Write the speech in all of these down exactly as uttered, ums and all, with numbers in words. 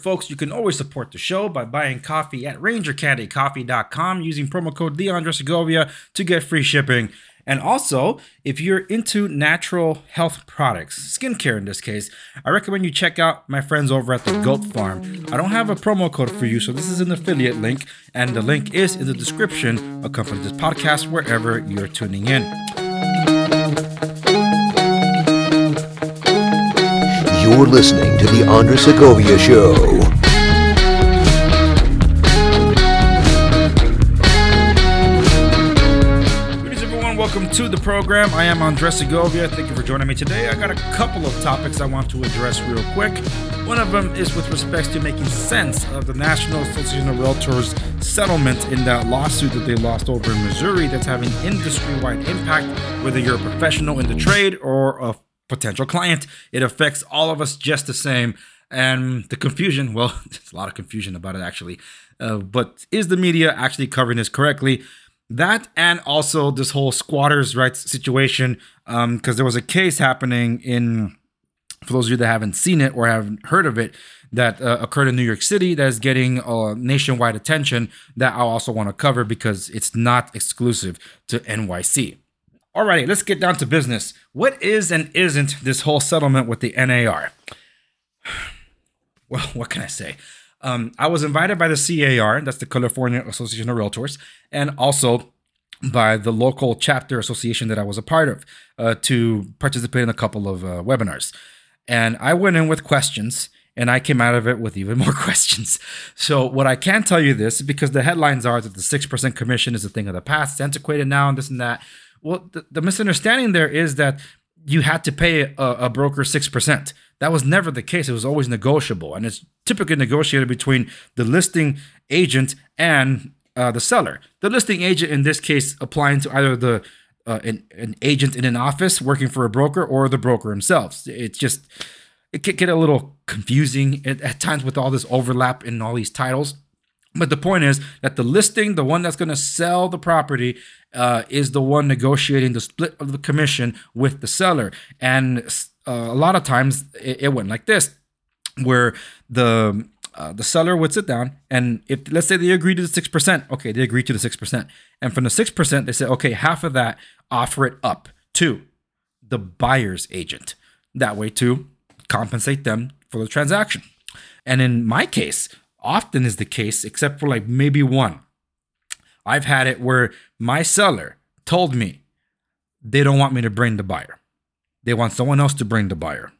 Folks, you can always support the show by buying coffee at ranger candy coffee dot com using promo code Leandro Segovia to get free shipping. And also, if you're into natural health products, skincare in this case, I recommend you check out my friends over at the Goat Farm. I don't have a promo code for you, so this is an affiliate link, and the link is in the description accompanying this podcast wherever you're tuning in. You're listening to The Andre Segovia Show. Greetings, everyone. Welcome to the program. I am Andre Segovia. Thank you for joining me today. I got a couple of topics I want to address real quick. One of them is with respect to making sense of the National Association of Realtors settlement in that lawsuit that they lost over in Missouri that's having industry-wide impact, whether you're a professional in the trade or a potential client. It affects all of us just the same. And the confusion, well, there's a lot of confusion about it actually. Uh, but is the media actually covering this correctly? That, and also this whole squatters' rights situation, because um, there was a case happening in, for those of you that haven't seen it or haven't heard of it, that uh, occurred in New York City that is getting uh, nationwide attention that I also want to cover because it's not exclusive to N Y C. Alrighty, let's get down to business. What is and isn't this whole settlement with the N A R? Well, what can I say? Um, I was invited by the C A R, that's the California Association of Realtors, and also by the local chapter association that I was a part of uh, to participate in a couple of uh, webinars. And I went in with questions, and I came out of it with even more questions. So what I can tell you this, because the headlines are that the six percent commission is a thing of the past, it's antiquated now, and this and that. Well, the, the misunderstanding there is that you had to pay a, a broker six percent. That was never the case. It was always negotiable. And it's typically negotiated between the listing agent and uh, the seller. The listing agent, in this case, applying to either the uh, an, an agent in an office working for a broker or the broker himself. It's just, it can get a little confusing at, at times with all this overlap in all these titles. But the point is that the listing, the one that's going to sell the property, uh, is the one negotiating the split of the commission with the seller. And uh, a lot of times it, it went like this, where the uh, the seller would sit down, and if, let's say they agreed to the six percent, okay, they agreed to the six percent. And from the six percent, they said, okay, half of that, offer it up to the buyer's agent. That way to compensate them for the transaction. And in my case, often is the case, except for like maybe one, I've had it where my seller told me they don't want me to bring the buyer. They want someone else to bring the buyer.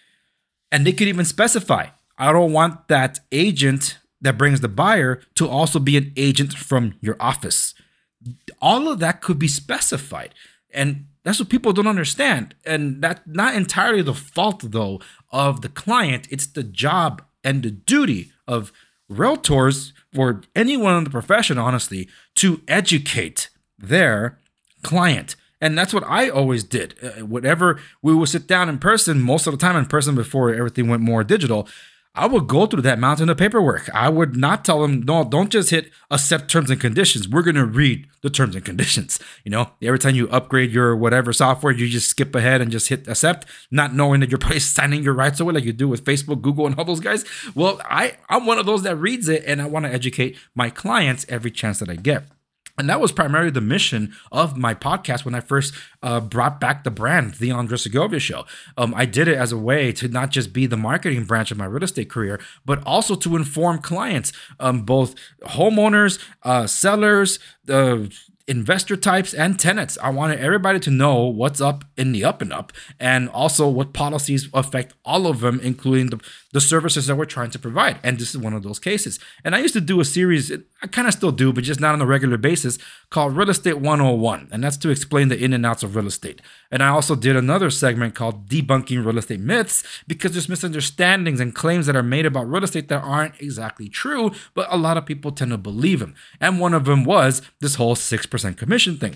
And they could even specify, I don't want that agent that brings the buyer to also be an agent from your office. All of that could be specified. And that's what people don't understand. And that's not entirely the fault, though, of the client. It's the job and the duty of realtors, or anyone in the profession, honestly, to educate their client. And that's what I always did. Uh, whenever we would sit down in person, most of the time in person before everything went more digital, I would go through that mountain of paperwork. I would not tell them, no, don't just hit accept terms and conditions. We're going to read the terms and conditions. You know, every time you upgrade your whatever software, you just skip ahead and just hit accept, not knowing that you're probably signing your rights away like you do with Facebook, Google, and all those guys. Well, I, I'm one of those that reads it, and I want to educate my clients every chance that I get. And that was primarily the mission of my podcast when I first uh, brought back the brand, The Andre Segovia Show. Um, I did it as a way to not just be the marketing branch of my real estate career, but also to inform clients, um, both homeowners, uh, sellers, uh, investor types, and tenants. I wanted everybody to know what's up in the up and up, and also what policies affect all of them, including the, the services that we're trying to provide. And this is one of those cases. And I used to do a series, I kind of still do, but just not on a regular basis, called Real Estate one oh one. And that's to explain the in and outs of real estate. And I also did another segment called Debunking Real Estate Myths, because there's misunderstandings and claims that are made about real estate that aren't exactly true, but a lot of people tend to believe them. And one of them was this whole six percent commission thing.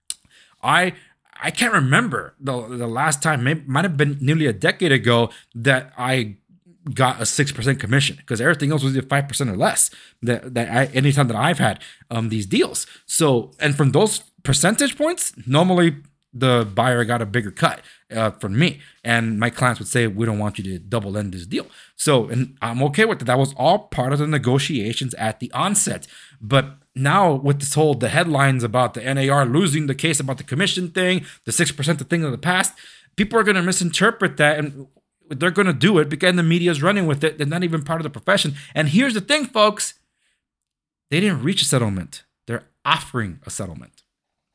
I I can't remember the, the last time, it might have been nearly a decade ago, that I got a six percent commission, because everything else was either five percent or less that, that I, anytime that I've had um, these deals. So, and from those percentage points, normally the buyer got a bigger cut uh, from me. And my clients would say, we don't want you to double end this deal. So, and I'm okay with it. That was all part of the negotiations at the onset. But now with this whole, the headlines about the N A R losing the case about the commission thing, the six percent, the thing of the past, people are going to misinterpret that, and they're going to do it because the media is running with it. They're not even part of the profession. And here's the thing, folks. They didn't reach a settlement. They're offering a settlement.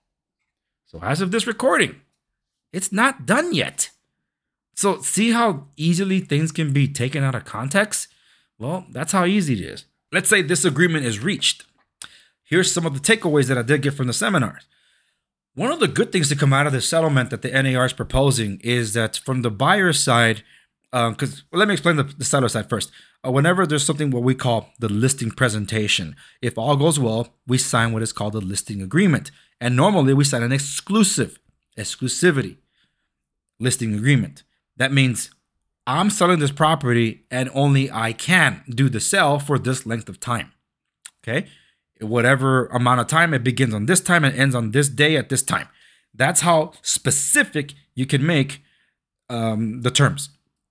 So as of this recording, it's not done yet. So see how easily things can be taken out of context? Well, that's how easy it is. Let's say this agreement is reached. Here's some of the takeaways that I did get from the seminars. One of the good things to come out of this settlement that the N A R is proposing is that from the buyer's side, because um, well, let me explain the, the seller side first. Uh, whenever there's something what we call the listing presentation, if all goes well, we sign what is called a listing agreement. And normally we sign an exclusive, exclusivity listing agreement. That means I'm selling this property and only I can do the sale for this length of time. Okay? Whatever amount of time, it begins on this time and ends on this day at this time. That's how specific you can make um, the terms.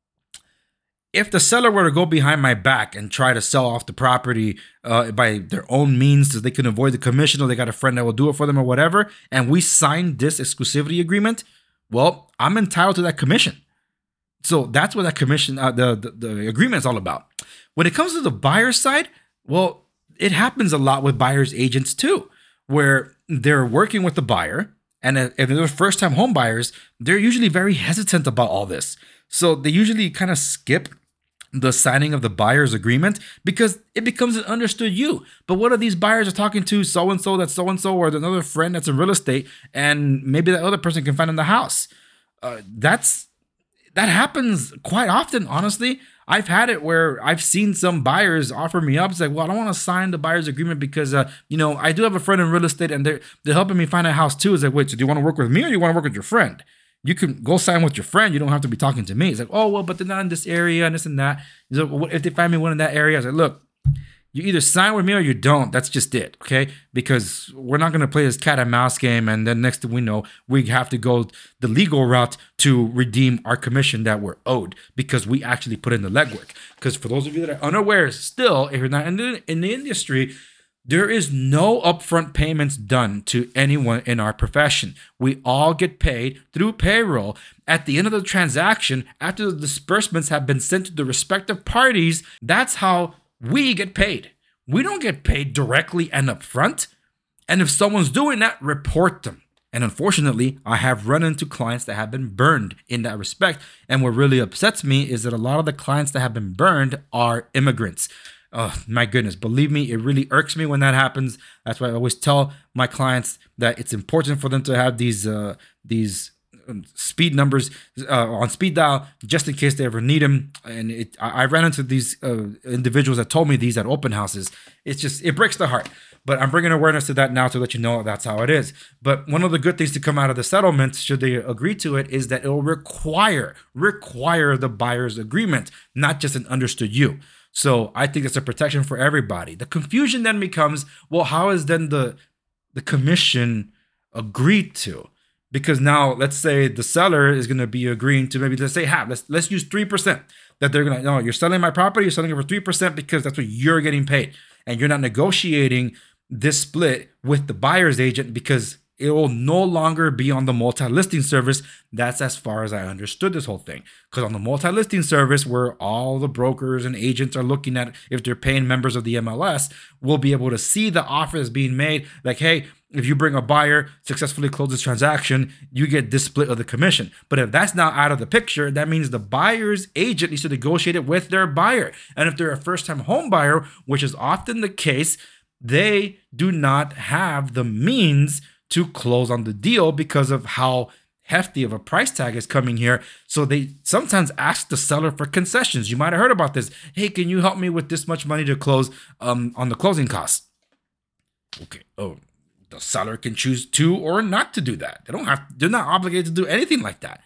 If the seller were to go behind my back and try to sell off the property uh, by their own means so they can avoid the commission, or they got a friend that will do it for them or whatever, and we signed this exclusivity agreement, well, I'm entitled to that commission. So that's what that commission, uh, the, the, the agreement is all about. When it comes to the buyer's side, well, it happens a lot with buyer's agents too, where they're working with the buyer, and if they're first-time home buyers, they're usually very hesitant about all this. So they usually kind of skip the signing of the buyer's agreement because it becomes an understood you. But what if these buyers are talking to so-and-so that's so-and-so, or another friend that's in real estate, and maybe that other person can find in the house? Uh, that's that happens quite often, honestly. I've had it where I've seen some buyers offer me up. It's like, well, I don't want to sign the buyer's agreement because, uh, you know, I do have a friend in real estate and they're, they're helping me find a house too. It's like, wait, so do you want to work with me or you want to work with your friend? You can go sign with your friend. You don't have to be talking to me. It's like, oh, well, but they're not in this area and this and that. He's like, well, if they find me one in that area, I was like, look, you either sign with me or you don't. That's just it, okay? Because we're not going to play this cat and mouse game, and then next thing we know, we have to go the legal route to redeem our commission that we're owed because we actually put in the legwork. Because for those of you that are unaware, still, if you're not in the, in the industry, there is no upfront payments done to anyone in our profession. We all get paid through payroll. At the end of the transaction, after the disbursements have been sent to the respective parties, that's how we get paid. We don't get paid directly and upfront. And if someone's doing that, report them. And unfortunately, I have run into clients that have been burned in that respect. And what really upsets me is that a lot of the clients that have been burned are immigrants. Oh, my goodness. Believe me, it really irks me when that happens. That's why I always tell my clients that it's important for them to have these uh, these speed numbers uh, on speed dial just in case they ever need them. And it, I, I ran into these uh, individuals that told me these at open houses. It's just, it breaks the heart. But I'm bringing awareness to that now to let you know that's how it is. But one of the good things to come out of the settlement, should they agree to it, is that it will require, require the buyer's agreement, not just an understood you. So I think it's a protection for everybody. The confusion then becomes, well, how is then the the commission agreed to? Because now, let's say the seller is going to be agreeing to maybe, let's say half. Let's let's use three percent. That they're going to, no, you're selling my property, you're selling it for three percent because that's what you're getting paid. And you're not negotiating this split with the buyer's agent because it will no longer be on the multi-listing service. That's as far as I understood this whole thing. Because on the multi-listing service, where all the brokers and agents are looking at if they're paying members of the M L S, we'll be able to see the offer that's being made. Like, hey, if you bring a buyer, successfully close this transaction, you get this split of the commission. But if that's now out of the picture, that means the buyer's agent needs to negotiate it with their buyer. And if they're a first-time home buyer, which is often the case, they do not have the means to close on the deal because of how hefty of a price tag is coming here. So they sometimes ask the seller for concessions. You might have heard about this. Hey, can you help me with this much money to close um, on the closing costs? Okay. Oh, the seller can choose to or not to do that. They don't have, they're not obligated to do anything like that.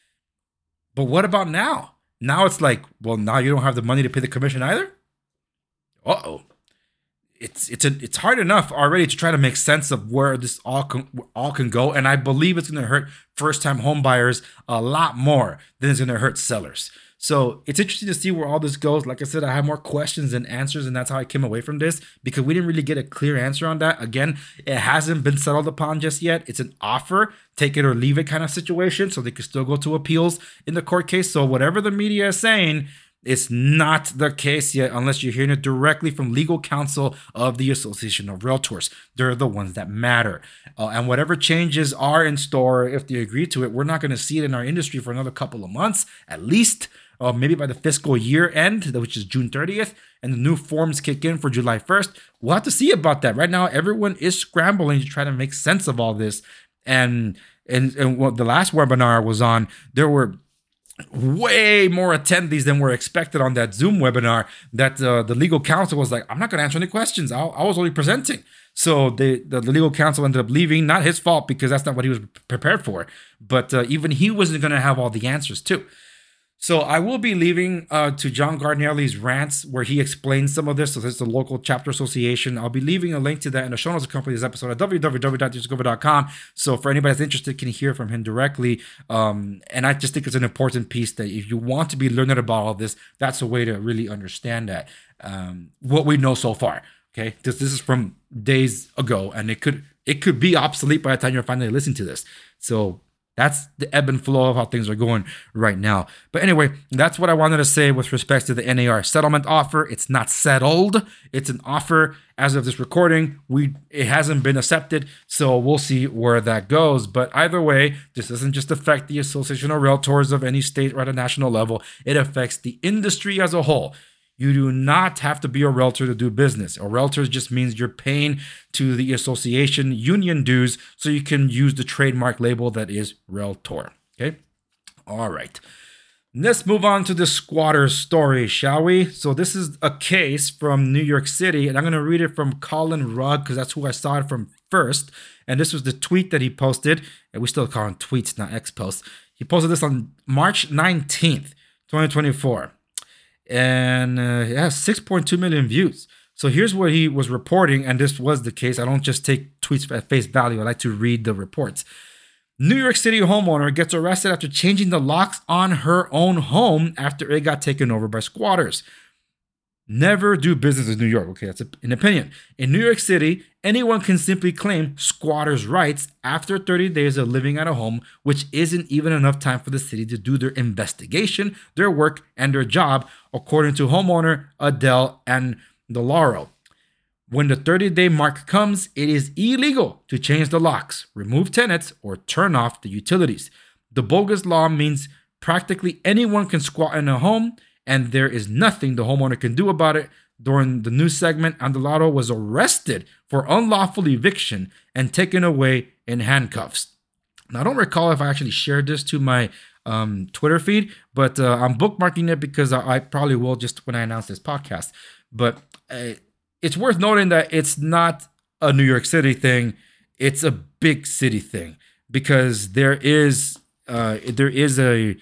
But what about now? Now it's like, well, now you don't have the money to pay the commission either? Uh-oh. it's it's a, it's hard enough already to try to make sense of where this all can, all can go, and I believe it's going to hurt first-time home buyers a lot more than it's going to hurt sellers. So it's interesting to see where all this goes. Like I said, I have more questions than answers, and that's how I came away from this, because we didn't really get a clear answer on that. Again, it hasn't been settled upon just yet. It's an offer, take it or leave it kind of situation, so they could still go to appeals in the court case. So whatever the media is saying, it's not the case yet unless you're hearing it directly from legal counsel of the Association of Realtors. They're the ones that matter. Uh, and whatever changes are in store, if they agree to it, we're not going to see it in our industry for another couple of months, at least. Uh, maybe by the fiscal year end, which is June thirtieth, and the new forms kick in for July first. We'll have to see about that. Right now, everyone is scrambling to try to make sense of all this. And and, and what the last webinar was on, there were way more attendees than were expected on that Zoom webinar, that uh, the legal counsel was like, I'm not going to answer any questions. I, I was only presenting. So they, the, the legal counsel ended up leaving. Not his fault, because that's not what he was prepared for. But uh, even he wasn't going to have all the answers too. So I will be leaving uh, to John Gardnelli's rants where he explains some of this. So this is the local chapter association. I'll be leaving a link to that in the show notes accompany this episode at w w w dot discover dot com. So for anybody that's interested, can hear from him directly. Um, and I just think it's an important piece that if you want to be learning about all this, that's a way to really understand that, um, what we know so far. Okay, this this is from days ago, and it could it could be obsolete by the time you're finally listening to this. So that's the ebb and flow of how things are going right now. But anyway, that's what I wanted to say with respect to the N A R settlement offer. It's not settled. It's an offer. As of this recording, we it hasn't been accepted. So we'll see where that goes. But either way, this doesn't just affect the Association of Realtors of any state or at a national level. It affects the industry as a whole. You do not have to be a realtor to do business. A realtor just means you're paying to the association union dues so you can use the trademark label that is Realtor. Okay? All right. Let's move on to the squatter story, shall we? So this is a case from New York City, and I'm going to read it from Colin Rugg because that's who I saw it from first. And this was the tweet that he posted, and we still call them tweets, not X posts. He posted this on March nineteenth, twenty twenty-four. And uh, it has six point two million views. So here's what he was reporting, and this was the case. I don't just take tweets at face value. I like to read the reports. New York City homeowner gets arrested after changing the locks on her own home after it got taken over by squatters. Never do business in New York. Okay, that's an opinion. In New York City, anyone can simply claim squatters' rights after thirty days of living at a home, which isn't even enough time for the city to do their investigation, their work, and their job, according to homeowner Adele Andolaro. When the thirty-day mark comes, it is illegal to change the locks, remove tenants, or turn off the utilities. The bogus law means practically anyone can squat in a home, and there is nothing the homeowner can do about it. During the news segment, Andolaro was arrested for unlawful eviction and taken away in handcuffs. Now, I don't recall if I actually shared this to my um, Twitter feed, but uh, I'm bookmarking it because I, I probably will just when I announce this podcast. But uh, it's worth noting that it's not a New York City thing. It's a big city thing because there is uh, there is a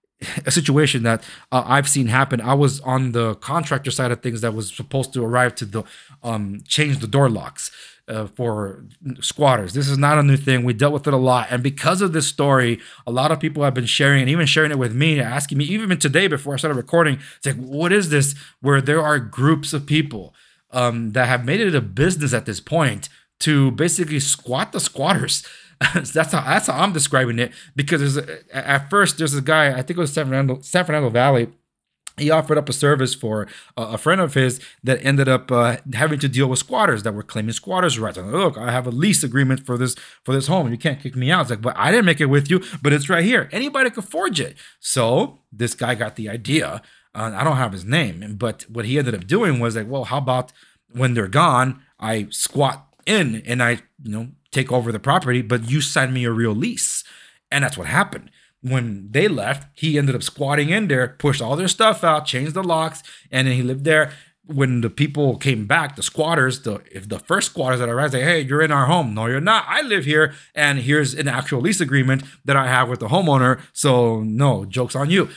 a situation that uh, I've seen happen. I was on the contractor side of things that was supposed to arrive to the um, change the door locks uh, for squatters. This is not a new thing. We dealt with it a lot. And because of this story, a lot of people have been sharing and even sharing it with me, asking me, even today before I started recording, it's like, what is this? Where there are groups of people um, that have made it a business at this point to basically squat the squatters. that's how that's how I'm describing it, because there's a, at first there's a guy, I think it was San Fernando, San Fernando Valley. He offered up a service for a, a friend of his that ended up uh, having to deal with squatters that were claiming squatters' rights. I'm like, look, I have a lease agreement for this for this home. You can't kick me out. It's like, but I didn't make it with you, but it's right here. Anybody could forge it. So this guy got the idea. Uh, I don't have his name, but what he ended up doing was like, well, how about when they're gone, I squat in and I, you know, take over the property, but you sign me a real lease. And that's what happened. When they left, he ended up squatting in there, pushed all their stuff out, changed the locks, and then he lived there. When the people came back, the squatters, the if the first squatters that arrived, say, hey, you're in our home. No, you're not. I live here, and here's an actual lease agreement that I have with the homeowner. So no, joke's on you.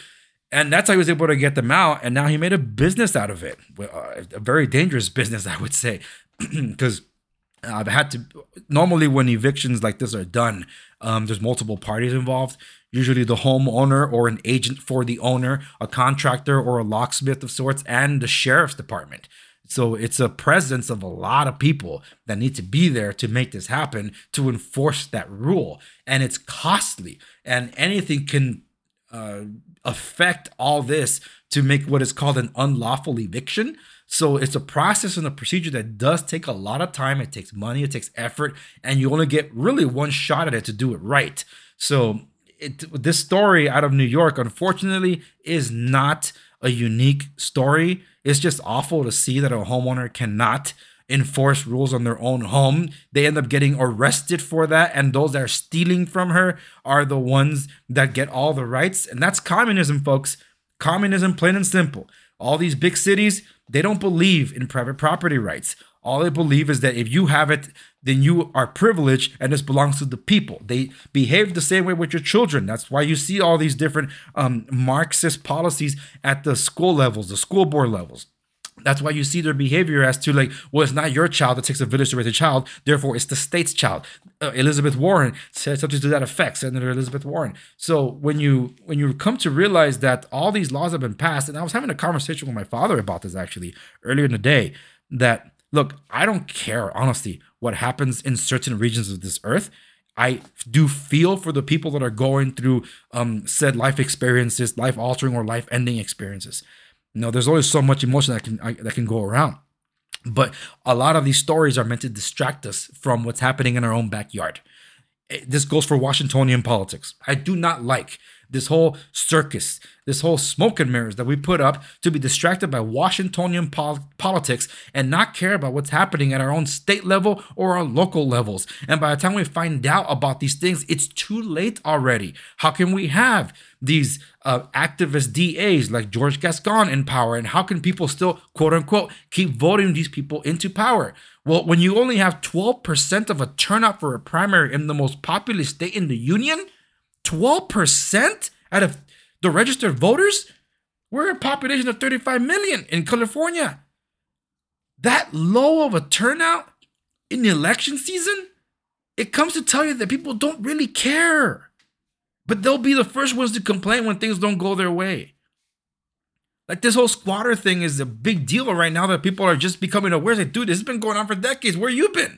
And that's how he was able to get them out. And now he made a business out of it, uh, a very dangerous business, I would say, because I've had to. Normally, when evictions like this are done, um, there's multiple parties involved. Usually, the homeowner or an agent for the owner, a contractor or a locksmith of sorts, and the sheriff's department. So it's a presence of a lot of people that need to be there to make this happen, to enforce that rule. And it's costly, and anything can uh, affect all this to make what is called an unlawful eviction. So it's a process and a procedure that does take a lot of time. It takes money, it takes effort, and you only get really one shot at it to do it right. So it, this story out of New York, unfortunately, is not a unique story. It's just awful to see that a homeowner cannot enforce rules on their own home. They end up getting arrested for that, and those that are stealing from her are the ones that get all the rights. And that's communism, folks. Communism, plain and simple. All these big cities, they don't believe in private property rights. All they believe is that if you have it, then you are privileged and this belongs to the people. They behave the same way with your children. That's why you see all these different um, Marxist policies at the school levels, the school board levels. That's why you see their behavior as to like, well, it's not your child. It takes a village to raise a child. Therefore, it's the state's child. Uh, Elizabeth Warren said something to that effect, Senator Elizabeth Warren. So when you when you come to realize that all these laws have been passed, and I was having a conversation with my father about this actually earlier in the day, that look, I don't care, honestly, what happens in certain regions of this earth. I do feel for the people that are going through um, said life experiences, life-altering or life-ending experiences. You know, there's always so much emotion that can I, that can go around. But a lot of these stories are meant to distract us from what's happening in our own backyard. This goes for Washingtonian politics. I do not like this whole circus, this whole smoke and mirrors that we put up to be distracted by Washingtonian pol- politics and not care about what's happening at our own state level or our local levels. And by the time we find out about these things, it's too late already. How can we have these uh, activist D As like George Gascon in power? And how can people still, quote unquote, keep voting these people into power? Well, when you only have twelve percent of a turnout for a primary in the most populous state in the union, twelve percent out of the registered voters? We're a population of thirty-five million in California. That low of a turnout in the election season, it comes to tell you that people don't really care. But they'll be the first ones to complain when things don't go their way. Like this whole squatter thing is a big deal right now that people are just becoming aware. It's like, dude, this has been going on for decades. Where you been?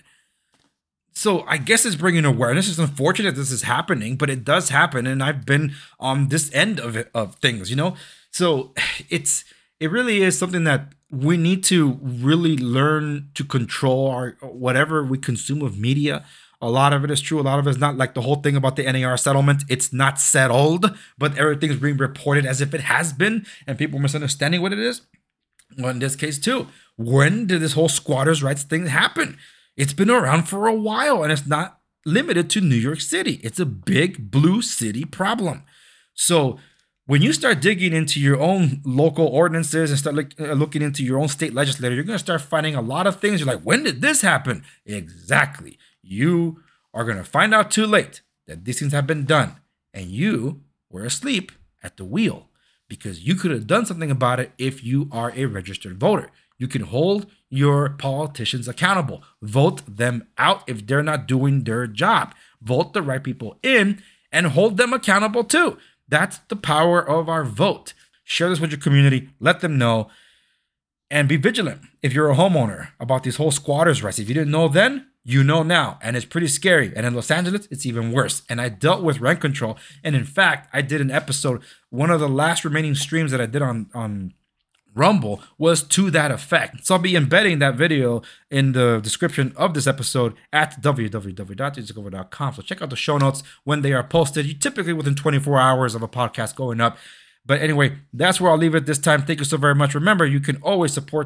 So I guess it's bringing awareness. It's unfortunate this is happening, but it does happen. And I've been on this end of it, of things, you know? So it's, it really is something that we need to really learn to control our, whatever we consume of media. A lot of it is true. A lot of it is not, like the whole thing about the N A R settlement. It's not settled, but everything's being reported as if it has been, and people are misunderstanding what it is. Well, in this case too, when did this whole squatters' rights thing happen? It's been around for a while, and it's not limited to New York City. It's a big blue city problem. So when you start digging into your own local ordinances and start look, uh, looking into your own state legislature, you're going to start finding a lot of things. You're like, when did this happen? Exactly. You are going to find out too late that these things have been done, and you were asleep at the wheel because you could have done something about it if you are a registered voter. You can hold your politicians accountable. Vote them out if they're not doing their job. Vote the right people in and hold them accountable too. That's the power of our vote. Share this with your community. Let them know. And be vigilant if you're a homeowner about these whole squatters' rights. If you didn't know then, you know now. And it's pretty scary. And in Los Angeles, it's even worse. And I dealt with rent control. And in fact, I did an episode. One of the last remaining streams that I did on, on Rumble was to that effect. So I'll be embedding that video in the description of this episode at w w w dot d j cover dot com. So check out the show notes when they are posted. You typically within twenty-four hours of a podcast going up. But anyway, that's where I'll leave it this time. Thank you so very much. Remember, you can always support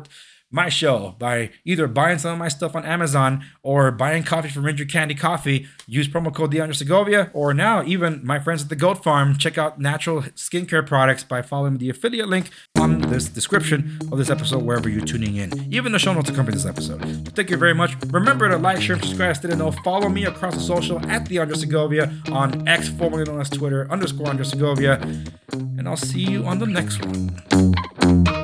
my show by either buying some of my stuff on Amazon or buying coffee from Ranger Candy Coffee. Use promo code DeAndre Segovia, or now even my friends at the Goat Farm. Check out natural skincare products by following the affiliate link on this description of this episode wherever you're tuning in. Even the show notes accompany this episode. So thank you very much. Remember to like, share, and subscribe. Stay to know. Follow me across the social at DeAndre Segovia on X, formerly known as Twitter, underscore Andre Segovia. And I'll see you on the next one.